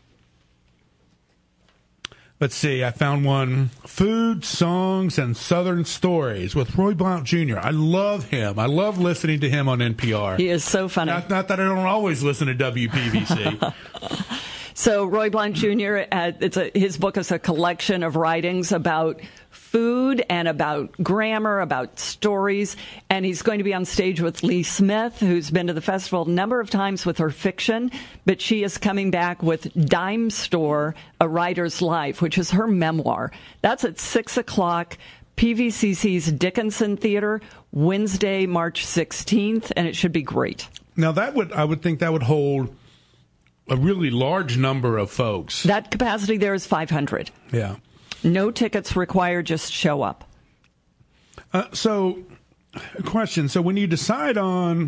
Let's see. I found one. Food, Songs, and Southern Stories with Roy Blount Jr. I love him. I love listening to him on NPR. He is so funny. Not that I don't always listen to WPVC. So Roy Blount Jr., his book is a collection of writings about food and about grammar, about stories. And he's going to be on stage with Lee Smith, who's been to the festival a number of times with her fiction. But she is coming back with Dime Store, A Writer's Life, which is her memoir. That's at 6 o'clock, PVCC's Dickinson Theater, Wednesday, March 16th, and it should be great. Now, I would think that would hold a really large number of folks. That capacity there is 500. Yeah. No tickets required, just show up. So, question. So when you decide on,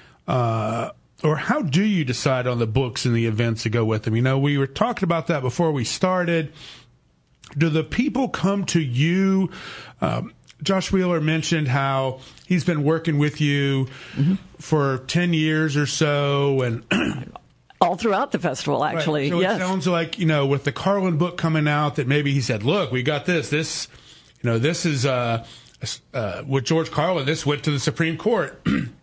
or how do you decide on the books and the events to go with them? You know, we were talking about that before we started. Do the people come to you? Josh Wheeler mentioned how he's been working with you for 10 years or so, and all throughout the festival, actually. Right. So yes. It sounds like, you know, with the Carlin book coming out, that maybe he said, look, we got this. This, you know, this is with George Carlin, this went to the Supreme Court.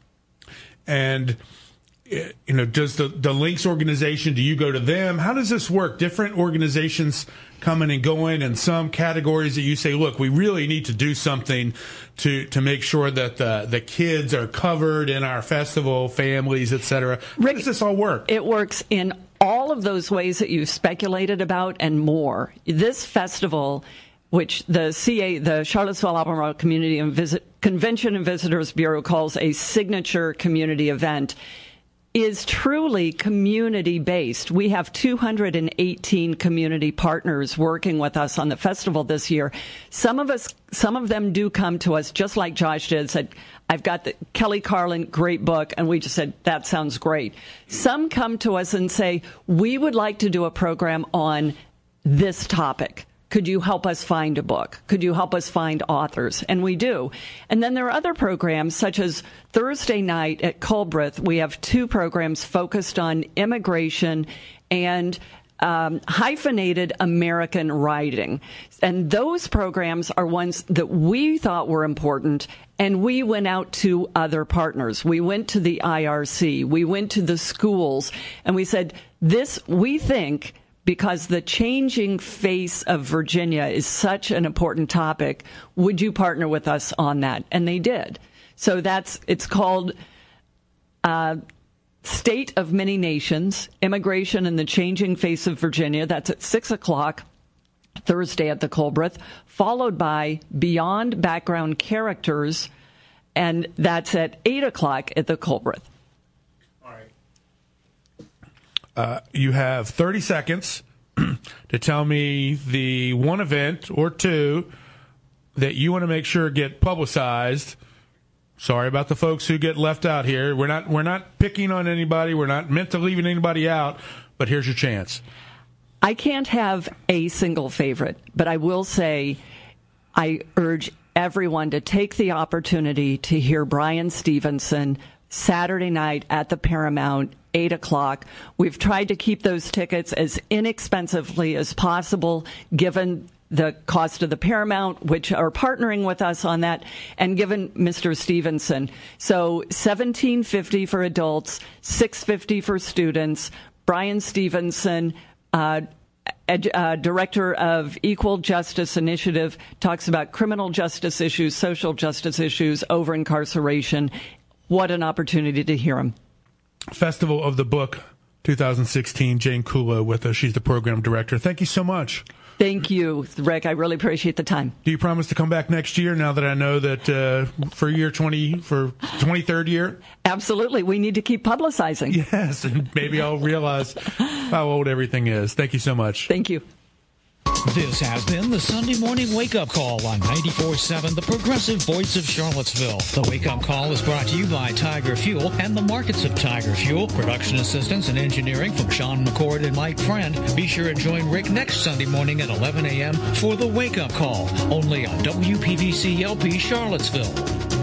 And, you know, does the Links organization, do you go to them? How does this work? Different organizations coming and going, and some categories that you say, look, we really need to do something to make sure that the kids are covered in our festival, families, etc. How does this all work? It works in all of those ways that you've speculated about and more. This festival, which the Charlottesville Albemarle Community Convention and Visitors Bureau calls a signature community event, is truly community-based. We have 218 community partners working with us on the festival this year. Some of them do come to us, just like Josh did, said, I've got the Kelly Carlin, great book, and we just said, that sounds great. Some come to us and say, we would like to do a program on this topic. Could you help us find a book? Could you help us find authors? And we do. And then there are other programs, such as Thursday night at Culbreth. We have 2 programs focused on immigration and hyphenated American writing. And those programs are ones that we thought were important, and we went out to other partners. We went to the IRC. We went to the schools, and we said, this, we think, because the changing face of Virginia is such an important topic, would you partner with us on that? And they did. So it's called State of Many Nations, Immigration and the Changing Face of Virginia. That's at 6 o'clock. Thursday at the Culbreth, followed by Beyond Background Characters, and that's at 8 o'clock at the Culbreth. All right. You have 30 seconds to tell me the one event or two that you want to make sure get publicized. Sorry about the folks who get left out here. We're not picking on anybody. We're not meant to leaving anybody out, but here's your chance. I can't have a single favorite, but I will say I urge everyone to take the opportunity to hear Bryan Stevenson Saturday night at the Paramount, 8 o'clock. We've tried to keep those tickets as inexpensively as possible, given the cost of the Paramount, which are partnering with us on that, and given Mr. Stevenson. So $17.50 for adults, $6.50 for students. Bryan Stevenson, Director of Equal Justice Initiative, talks about criminal justice issues, social justice issues, over-incarceration. What an opportunity to hear him. Festival of the Book 2016, Jane Kulo with us. She's the program director. Thank you so much. Thank you, Rick. I really appreciate the time. Do you promise to come back next year now that I know that for 23rd year? Absolutely. We need to keep publicizing. Yes, and maybe I'll realize how old everything is. Thank you so much. Thank you. This has been the Sunday Morning Wake Up Call on 94.7, the progressive voice of Charlottesville. The Wake Up Call is brought to you by Tiger Fuel and the markets of Tiger Fuel. Production assistance and engineering from Sean McCord and Mike Friend. Be sure to join Rick next Sunday morning at 11 a.m. for the Wake Up Call, only on WPVC LP Charlottesville.